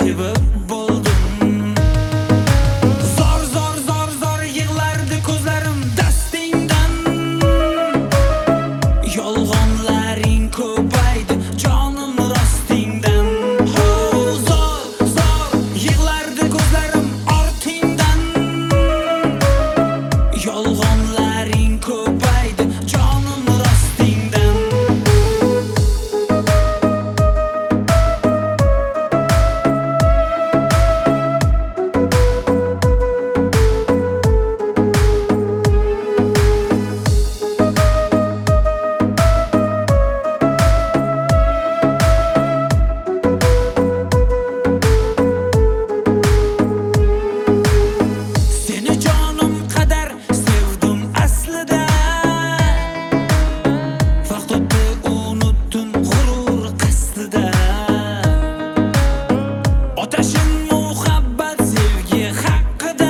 sevib bo'ldim. Zor zor zor zor yig'lardi ko'zlarim dastingdan. Yolg'onlaring ko'paydi jonim rostingdan. Zor zor yig'lardi ko'zlarim ortingdan. Yolg'onlaring ko'paydi jonim rostingdan. Seni jonim qadar sevdim aslida. Vaqt o'tdi unutdim g'urur qasdida. Otashim muhabbat sevgi haqida.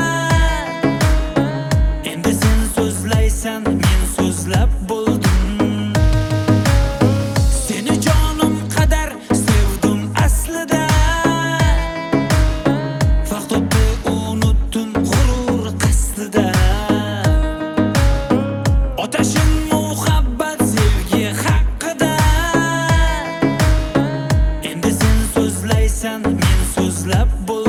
Endi sen so'zlaysan, men so'zlab bo'ldim. Seni jonim qadar sevdim aslida. Vaqt o'tdi unutdim g'urur qasdida. Otashim muhabbat sevgi haqida. Endi sen so'zlaysan, men so'zlab bo'ldim.